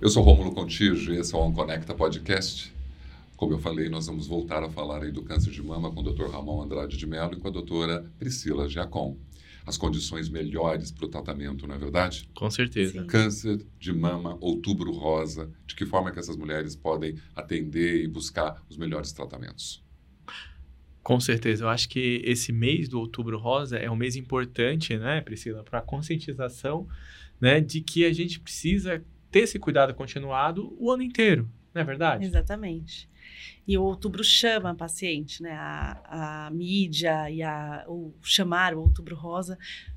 Eu sou Rômulo Contígio e esse é o OnConecta Podcast. Como eu falei, nós vamos voltar a falar aí do câncer de mama com o Dr. Ramon Andrade de Mello e com a doutora Priscila Giacom. As condições melhores para o tratamento, não é verdade? Com certeza. Sim. Câncer de mama, outubro rosa, de que forma que essas mulheres podem atender e buscar os melhores tratamentos? Com certeza. Eu acho que esse mês do Outubro Rosa é um mês importante, né, Priscila, para a conscientização, né, de que a gente precisa ter esse cuidado continuado o ano inteiro, não é verdade? Exatamente. E o outubro chama a paciente, né? A mídia e o chamar o Outubro Rosa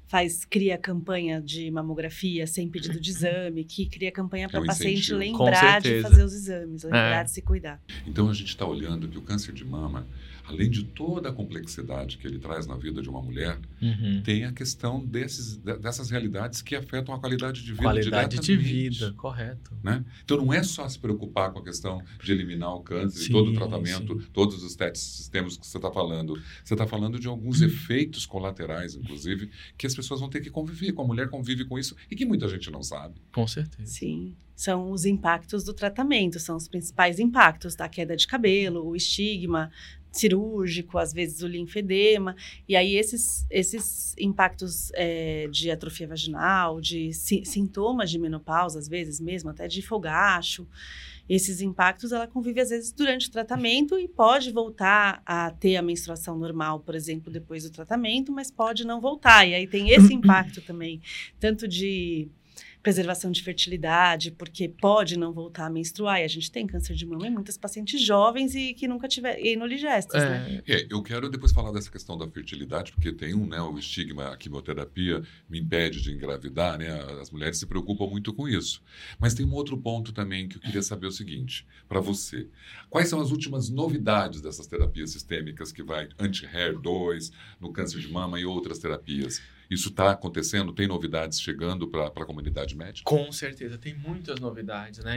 cria campanha de mamografia sem pedido de exame, que cria campanha para um a paciente incentivo. lembrar de fazer os exames, lembrar de se cuidar. Então, a gente está olhando que o câncer de mama, além de toda a complexidade que ele traz na vida de uma mulher, tem a questão dessas realidades que afetam a qualidade de vida Qualidade de diretamente, vida, correto. né? Então, não é só se preocupar com a questão de eliminar o câncer Sim, e todo o tratamento, sim. todos os sistemas que você está falando. Você está falando de alguns efeitos colaterais, inclusive, que as pessoas vão ter que conviver, com a mulher convive com isso e que muita gente não sabe. Com certeza. Sim, são os impactos do tratamento, são os principais impactos da queda de cabelo, o estigma cirúrgico, às vezes o linfedema, e aí esses impactos de atrofia vaginal, de sintomas de menopausa, às vezes mesmo, até de fogacho, esses impactos ela convive às vezes durante o tratamento e pode voltar a ter a menstruação normal, por exemplo, depois do tratamento, mas pode não voltar, e aí tem esse impacto também, tanto de preservação de fertilidade, porque pode não voltar a menstruar, e a gente tem câncer de mama em muitas pacientes jovens e que nunca tiveram enoligestas, né? Eu quero depois falar dessa questão da fertilidade, porque tem o estigma, a quimioterapia me impede de engravidar, né? As mulheres se preocupam muito com isso. Mas tem um outro ponto também que eu queria saber o seguinte, para você. Quais são as últimas novidades dessas terapias sistêmicas que vai anti-HER2, no câncer de mama e outras terapias? Isso está acontecendo? Tem novidades chegando para a comunidade médica? Com certeza, tem muitas novidades, né?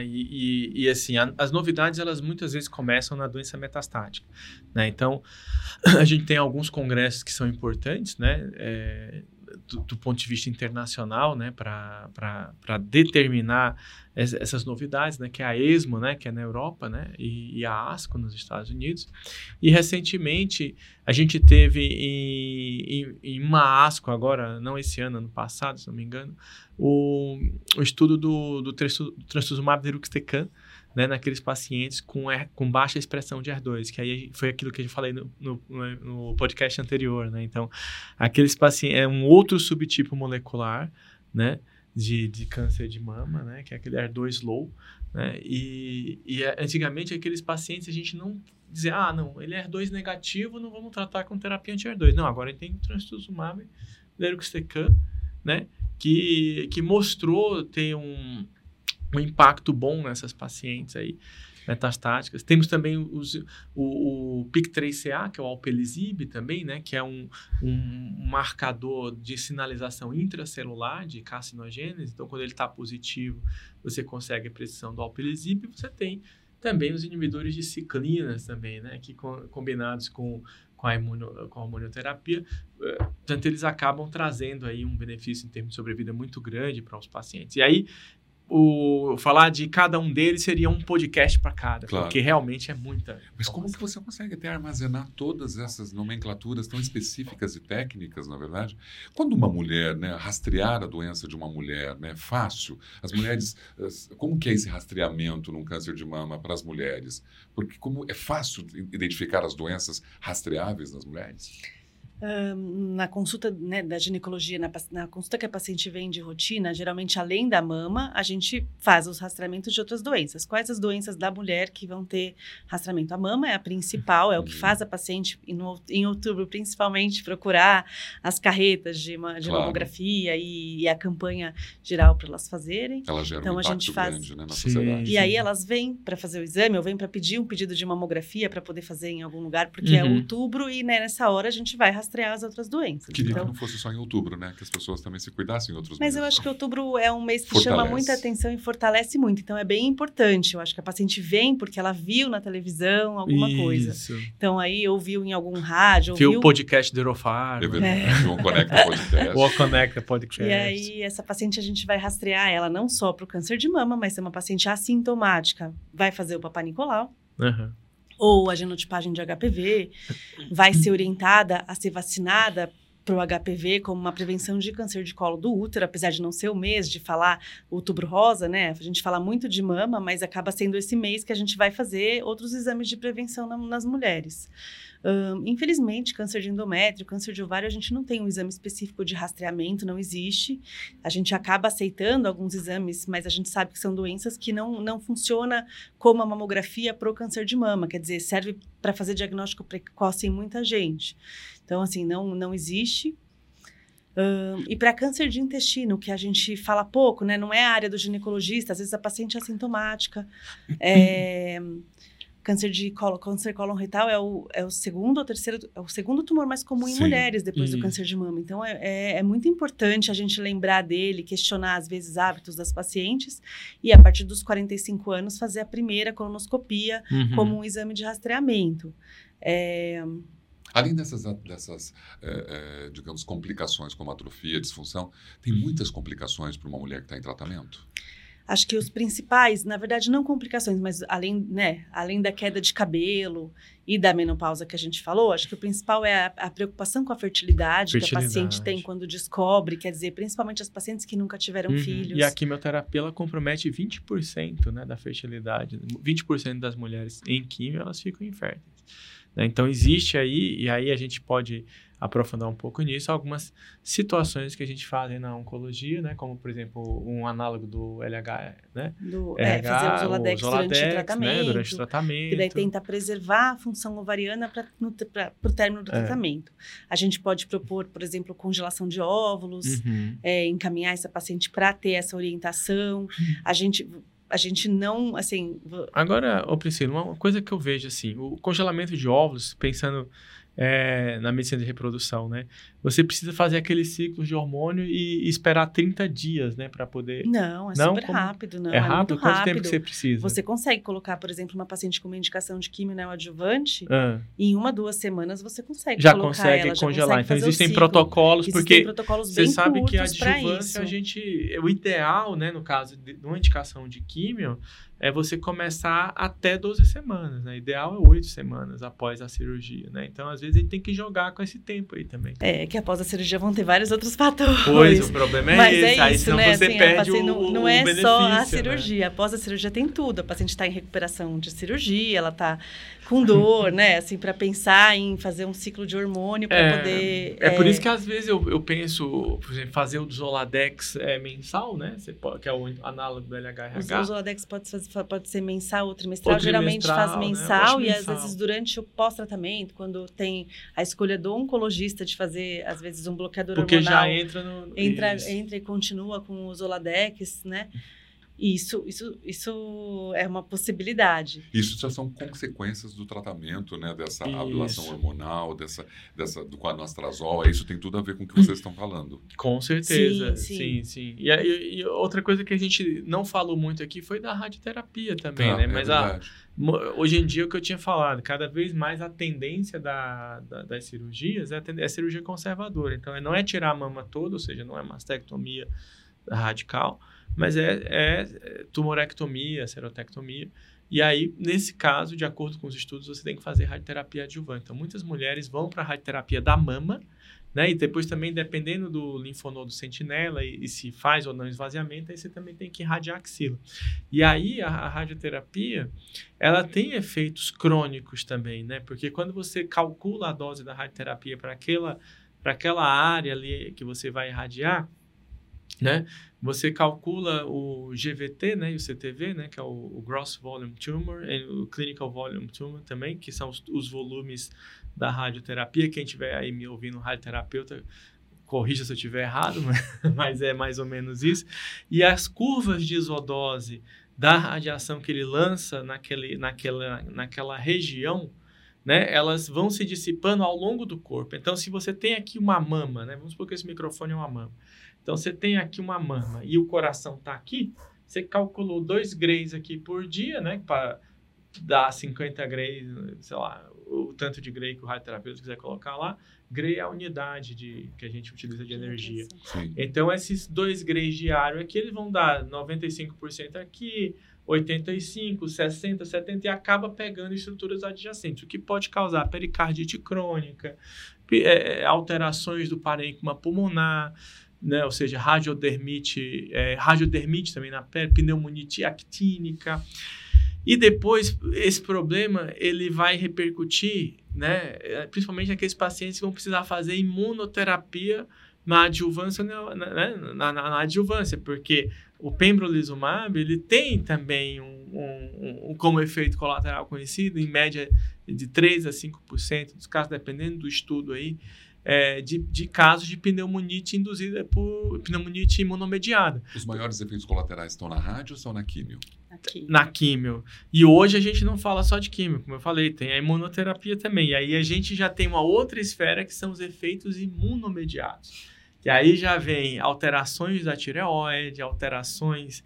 E assim, as novidades, elas muitas vezes começam na doença metastática, né? Então, a gente tem alguns congressos que são importantes, né? Do ponto de vista internacional, né? Para determinar essas novidades, né? Que é a ESMO, né? Que é na Europa, né? E a ASCO nos Estados Unidos. E recentemente a gente teve em uma ASCO agora, não esse ano passado, se não me engano, o estudo do trastuzumab deruxtecan, né, naqueles pacientes com baixa expressão de HER2, que aí foi aquilo que eu falei no podcast anterior, né? Então, aqueles pacientes, é um outro subtipo molecular, né, de câncer de mama, né, que é aquele HER2 low, né, e antigamente aqueles pacientes a gente não dizia, não, ele é HER2 negativo, não vamos tratar com terapia anti-HER2. Não, agora ele tem trastuzumab deruxtecan, né, que mostrou ter um impacto bom nessas pacientes aí metastáticas. Temos também o PIK3CA, que é o alpelisib também, né, que é um marcador de sinalização intracelular de carcinogênese. Então, quando ele está positivo, você consegue a pressão do alpelisib. Você tem também os inibidores de ciclinas também, né, que combinados com a hormonioterapia, tanto eles acabam trazendo aí um benefício em termos de sobrevida muito grande para os pacientes. E aí, falar de cada um deles seria um podcast para cada, claro, porque realmente é muita. Mas como que você consegue até armazenar todas essas nomenclaturas tão específicas e técnicas, na verdade? Quando uma mulher, né, rastrear a doença de uma mulher, né, é fácil. As mulheres, como que é esse rastreamento num câncer de mama para as mulheres? Porque como é fácil identificar as doenças rastreáveis nas mulheres? Na consulta, né, da ginecologia, na consulta que a paciente vem de rotina, geralmente além da mama, a gente faz os rastreamentos de outras doenças. Quais as doenças da mulher que vão ter rastreamento? A mama é a principal, é o que faz a paciente, em outubro principalmente, procurar as carretas de mamografia e a campanha geral para elas fazerem. Ela gera então, um impacto a gente faz, grande, né, na sociedade. E aí elas vêm para fazer o exame, ou vêm para pedir um pedido de mamografia para poder fazer em algum lugar, porque é outubro e, né, nessa hora a gente vai rastrear rastrear as outras doenças. Queria então, que não fosse só em outubro, né? Que as pessoas também se cuidassem em outros mas meses. eu acho que outubro é um mês que Fortalece. chama muita atenção e fortalece muito. Então, é bem importante. Eu acho que a paciente vem porque ela viu na televisão alguma coisa. Então, aí ouviu em algum rádio, viu ouviu o podcast do Eurofarma. O Conecta Podcast. O Conecta Podcast. E aí, essa paciente, a gente vai rastrear ela não só para o câncer de mama, mas se é uma paciente assintomática, vai fazer o Papa Nicolau, ou a genotipagem de HPV, vai ser orientada a ser vacinada para o HPV como uma prevenção de câncer de colo do útero, apesar de não ser o mês de falar o outubro rosa, né? A gente fala muito de mama, mas acaba sendo esse mês que a gente vai fazer outros exames de prevenção nas mulheres. Infelizmente, câncer de endométrio, câncer de ovário, a gente não tem um exame específico de rastreamento, não existe. A gente acaba aceitando alguns exames, mas a gente sabe que são doenças que não funcionam como a mamografia para o câncer de mama, quer dizer, serve para fazer diagnóstico precoce em muita gente. Então, assim, não existe. E para câncer de intestino, que a gente fala pouco, né? Não é a área do ginecologista, às vezes a paciente é assintomática. Câncer de cólon retal é o segundo ou terceiro, é o segundo tumor mais comum em mulheres depois do câncer de mama. Então, é muito importante a gente lembrar dele, questionar, às vezes, hábitos das pacientes e, a partir dos 45 anos, fazer a primeira colonoscopia como um exame de rastreamento. Além dessas digamos, complicações como atrofia, disfunção, tem muitas complicações para uma mulher que está em tratamento? Acho que os principais, na verdade, não complicações, mas além da queda de cabelo e da menopausa que a gente falou, acho que o principal é a preocupação com a fertilidade que a paciente tem quando descobre, quer dizer, principalmente as pacientes que nunca tiveram filhos. E a quimioterapia, ela compromete 20%, né, da fertilidade. 20% das mulheres em quimio, elas ficam inférteis. Então, existe aí, e aí a gente pode aprofundar um pouco nisso, algumas situações que a gente faz na oncologia, né? Como, por exemplo, um análogo do LH, né? Fazer o Zoladex durante o tratamento. Que daí tenta preservar a função ovariana para o término do tratamento. A gente pode propor, por exemplo, congelação de óvulos, encaminhar essa paciente para ter essa orientação. A gente não, assim... Agora, Priscila, uma coisa que eu vejo, assim, o congelamento de óvulos, pensando na medicina de reprodução, né? Você precisa fazer aqueles ciclos de hormônio e esperar 30 dias, né? Para poder... Não, super rápido, não. É rápido? Muito Quanto rápido. tempo que você precisa? Você consegue colocar, por exemplo, uma paciente com uma indicação de quimio neoadjuvante, em 1-2 semanas você consegue já colocar consegue ela, congelar. Então, existem protocolos, porque você bem sabe que a curtos adjuvância, o ideal, né? No caso de uma indicação de quimio, é você começar até 12 semanas, né? Ideal é 8 semanas após a cirurgia, né? Então, às vezes, a gente tem que jogar com esse tempo aí também. Que após a cirurgia vão ter vários outros fatores. Pois, o problema é esse. Mas Aí, senão né? você perde não é benefício, só a né? cirurgia. Após a cirurgia tem tudo. A paciente está em recuperação de cirurgia, ela está com dor, né? Assim, para pensar em fazer um ciclo de hormônio para poder... por isso que, às vezes, eu penso, por exemplo, fazer o Zoladex mensal, né? Que é o análogo do LHRH. O Zoladex pode ser mensal ou trimestral. Geralmente faz mensal, né? E às vezes durante o pós-tratamento, quando tem a escolha do oncologista de fazer, às vezes, um bloqueador hormonal. Porque já entra no... Entra e continua com o Zoladex, né? Isso é uma possibilidade. Isso já são consequências do tratamento, né? Dessa ablação hormonal, do anastrozol. Isso tem tudo a ver com o que vocês estão falando. Com certeza. Sim. E outra coisa que a gente não falou muito aqui foi da radioterapia também, né? Mas hoje em dia, o que eu tinha falado, cada vez mais a tendência das cirurgias é a cirurgia conservadora. Então, não é tirar a mama toda, ou seja, não é mastectomia radical, mas é tumorectomia, serotectomia. E aí, nesse caso, de acordo com os estudos, você tem que fazer radioterapia adjuvante. Então, muitas mulheres vão para a radioterapia da mama, né? E depois também, dependendo do linfonodo sentinela e se faz ou não esvaziamento, aí você também tem que irradiar a axila. E aí, a radioterapia, ela tem efeitos crônicos também, né? Porque quando você calcula a dose da radioterapia para aquela área ali que você vai irradiar, né? Você calcula o GVT, né, e o CTV, né, que é o Gross Volume Tumor, e o Clinical Volume Tumor também, que são os volumes da radioterapia. Quem estiver aí me ouvindo, radioterapeuta, corrija se eu estiver errado, mas é mais ou menos isso. E as curvas de isodose da radiação que ele lança naquela região, né, elas vão se dissipando ao longo do corpo. Então, se você tem aqui uma mama, né, vamos supor que esse microfone é uma mama. Então, você tem aqui uma mama e o coração está aqui, você calculou 2 grays aqui por dia, né, para dar 50 grays, sei lá, o tanto de gray que o radioterapeuta quiser colocar lá. Gray é a unidade que a gente utiliza de energia. Sim. Então, esses 2 grays diários aqui, eles vão dar 95% aqui, 85%, 60%, 70% e acaba pegando estruturas adjacentes, o que pode causar pericardite crônica, alterações do parênquima pulmonar, né? Ou seja, radiodermite também na pele, pneumonite actínica. E depois, esse problema, ele vai repercutir, né, principalmente naqueles pacientes que vão precisar fazer imunoterapia na adjuvância, né, na adjuvância, porque o pembrolizumab, ele tem também como efeito colateral conhecido, em média de 3% a 5% dos casos, dependendo do estudo aí, de casos de pneumonite induzida por pneumonite imunomediada. Os maiores efeitos colaterais estão na rádio ou são na químio? Na químio. E hoje a gente não fala só de químio, como eu falei, tem a imunoterapia também. E aí a gente já tem uma outra esfera que são os efeitos imunomediados. E aí já vem alterações da tireoide, alterações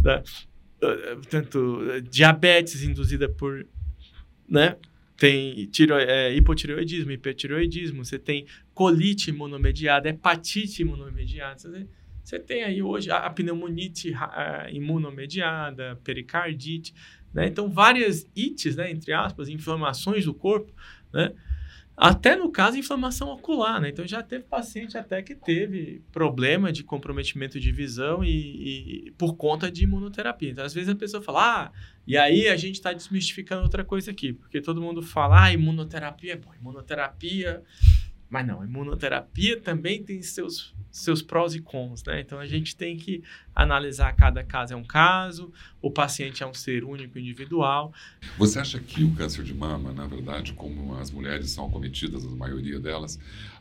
diabetes induzida por, né? Tem hipotireoidismo, hipertireoidismo, você tem colite imunomediada, hepatite imunomediada. Você tem aí hoje a pneumonite imunomediada, pericardite, né? Então, várias ites, né, entre aspas, inflamações do corpo, né? Até no caso, inflamação ocular, né? Então, já teve paciente até que teve problema de comprometimento de visão e por conta de imunoterapia. Então, às vezes a pessoa fala, e aí a gente está desmistificando outra coisa aqui, porque todo mundo fala, imunoterapia é bom, imunoterapia... Mas não, a imunoterapia também tem seus prós e cons, né? Então, a gente tem que analisar cada caso é um caso, o paciente é um ser único, individual. Você acha que o câncer de mama, na verdade, como as mulheres são acometidas, a maioria delas,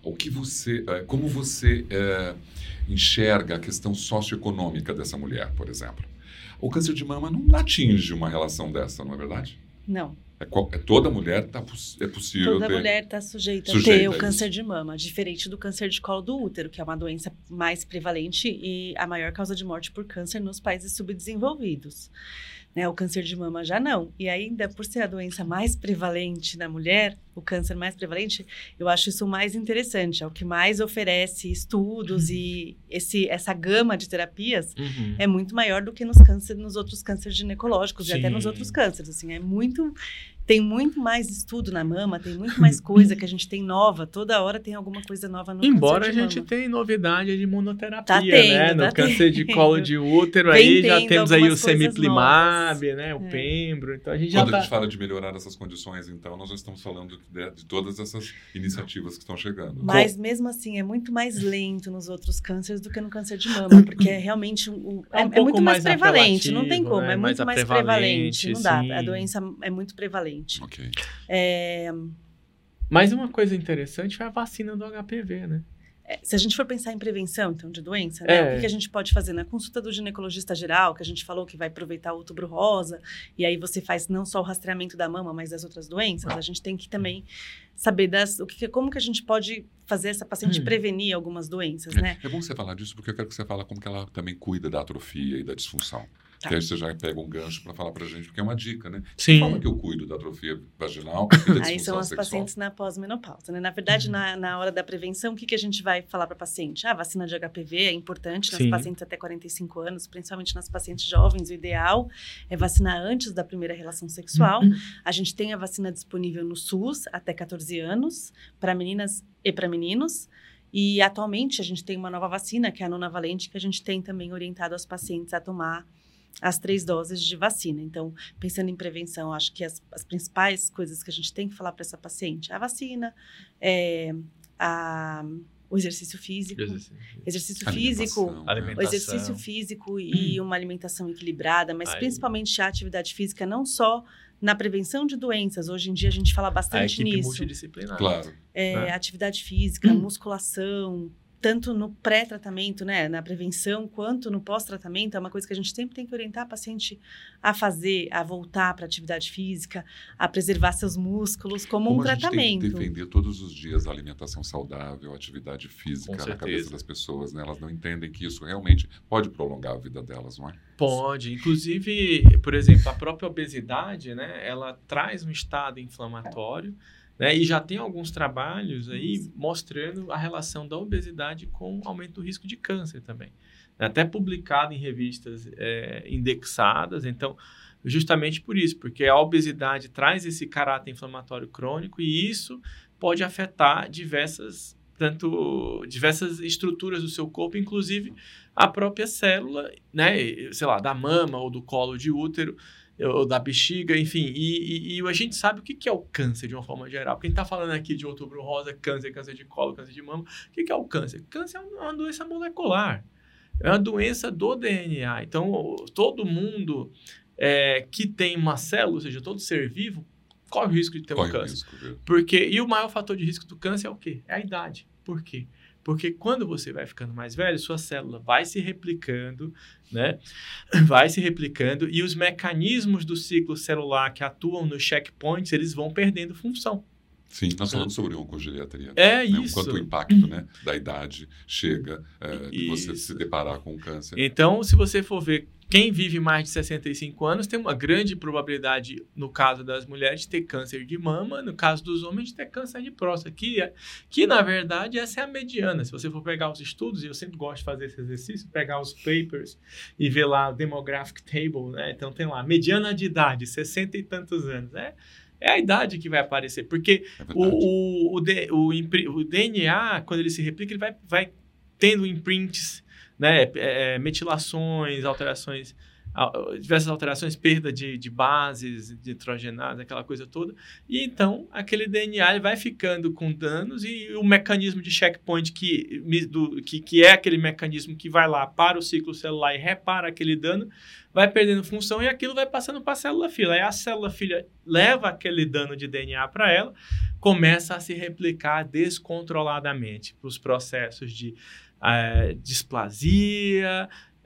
como você enxerga a questão socioeconômica dessa mulher, por exemplo? O câncer de mama não atinge uma relação dessa, não é verdade? Não. Toda mulher é possível Toda ter... mulher está sujeita a ter o câncer de mama, diferente do câncer de colo do útero, que é uma doença mais prevalente e a maior causa de morte por câncer nos países subdesenvolvidos. Né? O câncer de mama já não. E ainda, por ser a doença mais prevalente na mulher, o câncer mais prevalente, eu acho isso mais interessante. É o que mais oferece estudos e essa gama de terapias é muito maior do que nos outros cânceres ginecológicos e até nos outros cânceres. Assim, tem muito mais estudo na mama, tem muito mais coisa que a gente tem nova. Toda hora tem alguma coisa nova no Embora câncer de mama. A gente tenha novidade de imunoterapia, né? No câncer de colo de útero, aí já temos aí o semiplimab, né? O pembro. Então a gente Quando a gente fala de melhorar essas condições, então, nós já estamos falando de todas essas iniciativas que estão chegando. Mas mesmo assim, é muito mais lento nos outros cânceres do que no câncer de mama, porque é realmente é muito mais prevalente, não tem como, né? É muito mais prevalente, não dá. A doença é muito prevalente. Ok. Mas uma coisa interessante é a vacina do HPV, né? Se a gente for pensar em prevenção, então, de doença, né? O que a gente pode fazer na consulta do ginecologista geral, que a gente falou que vai aproveitar o outubro rosa, e aí você faz não só o rastreamento da mama, mas das outras doenças, a gente tem que também saber como que a gente pode fazer essa paciente prevenir algumas doenças, né? É bom você falar disso, porque eu quero que você fale como que ela também cuida da atrofia e da disfunção. Tá. Que aí você já pega um gancho para falar pra gente, porque é uma dica, né? Sim. Fala que eu cuido da atrofia vaginal e da disfunção Aí são as sexual. pacientes na pós-menopausa, né? Na verdade, na hora da prevenção, o que a gente vai falar para a paciente? A vacina de HPV é importante nas pacientes até 45 anos, principalmente nas pacientes jovens. O ideal é vacinar antes da primeira relação sexual. A gente tem a vacina disponível no SUS até 14 anos, para meninas e para meninos. E atualmente a gente tem uma nova vacina, que é a nonavalente, que a gente tem também orientado as pacientes a tomar as 3 doses de vacina. Então, pensando em prevenção, acho que as principais coisas que a gente tem que falar para essa paciente, a vacina, o exercício físico, alimentação. O exercício físico e uma alimentação equilibrada, mas principalmente a atividade física, não só na prevenção de doenças. Hoje em dia a gente fala bastante nisso. Nisso. Multidisciplinar. Claro. Atividade física, musculação, tanto no pré-tratamento, né, na prevenção, quanto no pós-tratamento, é uma coisa que a gente sempre tem que orientar a paciente a fazer, a voltar para a atividade física, a preservar seus músculos como um tratamento. A gente tem que defender todos os dias a alimentação saudável, a atividade física na cabeça das pessoas, né? Elas não entendem que isso realmente pode prolongar a vida delas, não é? Pode. Inclusive, por exemplo, a própria obesidade, né, ela traz um estado inflamatório, né, e já tem alguns trabalhos aí mostrando a relação da obesidade com o aumento do risco de câncer também. Até publicado em revistas indexadas. Então, justamente por isso, porque a obesidade traz esse caráter inflamatório crônico e isso pode afetar diversas estruturas do seu corpo, inclusive a própria célula, né, sei lá, da mama ou do colo de útero, ou da bexiga, enfim. E a gente sabe o que é o câncer de uma forma geral. Porque a gente está falando aqui de Outubro Rosa, câncer de colo, câncer de mama. O que é o câncer? Câncer é uma doença molecular. É uma doença do DNA. Então, todo mundo que tem uma célula, ou seja, todo ser vivo, corre o risco de ter um câncer. E o maior fator de risco do câncer é o quê? É a idade. Por quê? Porque quando você vai ficando mais velho, sua célula vai se replicando, né? Vai se replicando e os mecanismos do ciclo celular que atuam nos checkpoints, eles vão perdendo função. Sim, nós falamos sobre oncogeriatria. Isso. Quanto o impacto, né, da idade chega de você se deparar com o câncer. Então, se você for ver quem vive mais de 65 anos, tem uma grande probabilidade, no caso das mulheres, de ter câncer de mama, no caso dos homens, de ter câncer de próstata, que na verdade, essa é a mediana. Se você for pegar os estudos, e eu sempre gosto de fazer esse exercício, pegar os papers e ver lá o demographic table, né? Então, tem lá, mediana de idade, 60 e tantos anos, né? É a idade que vai aparecer, porque o DNA, quando ele se replica, ele vai tendo imprints, né, metilações, alterações, diversas alterações, perda de bases, de nitrogenadas, aquela coisa toda. E então, aquele DNA ele vai ficando com danos e o mecanismo de checkpoint, que é aquele mecanismo que vai lá para o ciclo celular e repara aquele dano, vai perdendo função e aquilo vai passando para a célula-filha. Aí a célula-filha leva aquele dano de DNA para ela, começa a se replicar descontroladamente para os processos de displasia,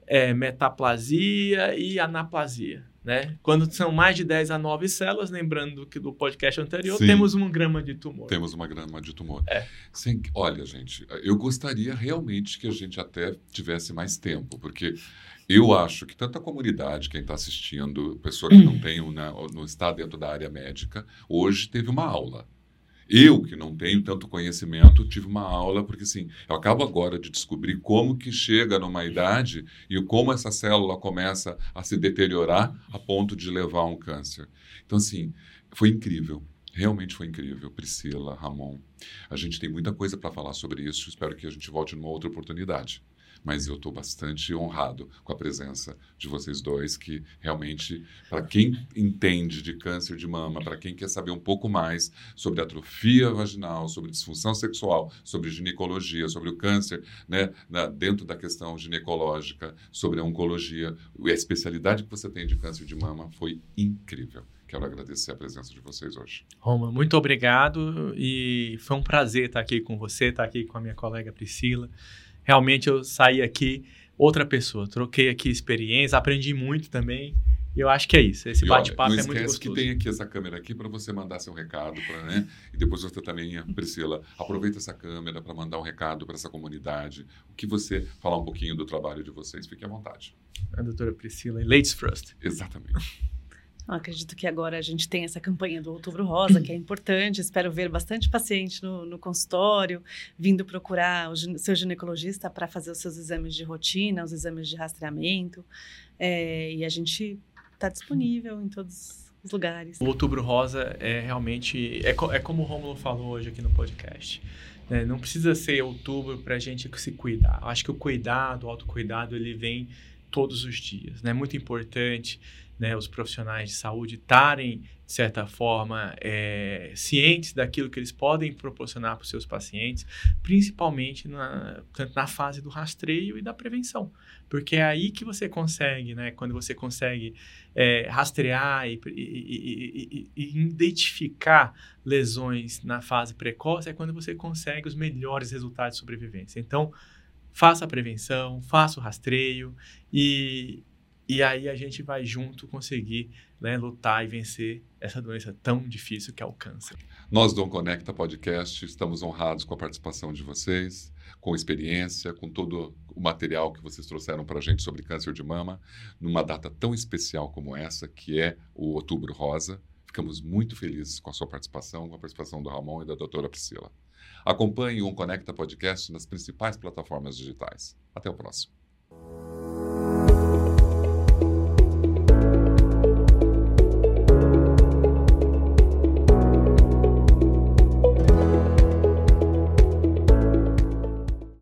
metaplasia e anaplasia, né? Quando são mais de 10 a 9 células, lembrando do podcast anterior, Sim, temos uma grama de tumor. Temos uma grama de tumor. Olha, gente, eu gostaria realmente que a gente até tivesse mais tempo, porque eu acho que tanta comunidade, quem está assistindo, pessoa que não tem, não está dentro da área médica, hoje teve uma aula. Eu, que não tenho tanto conhecimento, tive uma aula, porque assim, eu acabo agora de descobrir como que chega numa idade e como essa célula começa a se deteriorar a ponto de levar a um câncer. Então, assim, foi incrível. Realmente foi incrível. Priscila, Ramon, a gente tem muita coisa para falar sobre isso. Espero que a gente volte numa outra oportunidade. Mas eu estou bastante honrado com a presença de vocês dois, que realmente, para quem entende de câncer de mama, para quem quer saber um pouco mais sobre atrofia vaginal, sobre disfunção sexual, sobre ginecologia, sobre o câncer, né, dentro da questão ginecológica, sobre a oncologia, a especialidade que você tem de câncer de mama foi incrível. Quero agradecer a presença de vocês hoje. Roma, muito obrigado e foi um prazer estar aqui com você, estar aqui com a minha colega Priscila. Realmente eu saí aqui outra pessoa, troquei aqui experiência, aprendi muito também. E eu acho que é isso. Esse bate-papo é muito gostoso. Não esquece que tem aqui essa câmera aqui para você mandar seu recado, né? E depois você também, Priscila, aproveita essa câmera para mandar um recado para essa comunidade. O que você falar um pouquinho do trabalho de vocês, fique à vontade. A doutora Priscila, Ladies First. Exatamente. Eu acredito que agora a gente tem essa campanha do Outubro Rosa, que é importante. Espero ver bastante paciente no consultório, vindo procurar o seu ginecologista para fazer os seus exames de rotina, os exames de rastreamento. E a gente está disponível em todos os lugares. O Outubro Rosa é realmente... É como o Rômulo falou hoje aqui no podcast. Não precisa ser outubro para a gente se cuidar. Eu acho que o cuidado, o autocuidado, ele vem todos os dias. É muito importante... os profissionais de saúde estarem, de certa forma, cientes daquilo que eles podem proporcionar para os seus pacientes, principalmente tanto na fase do rastreio e da prevenção. Porque é aí que você consegue, quando você consegue rastrear e identificar lesões na fase precoce, é quando você consegue os melhores resultados de sobrevivência. Então, faça a prevenção, faça o rastreio e aí a gente vai junto conseguir, né, lutar e vencer essa doença tão difícil que é o câncer. Nós do OnConecta Podcast estamos honrados com a participação de vocês, com experiência, com todo o material que vocês trouxeram para a gente sobre câncer de mama, numa data tão especial como essa, que é o Outubro Rosa. Ficamos muito felizes com a sua participação, com a participação do Ramon e da doutora Priscila. Acompanhe o OnConecta Podcast nas principais plataformas digitais. Até o próximo.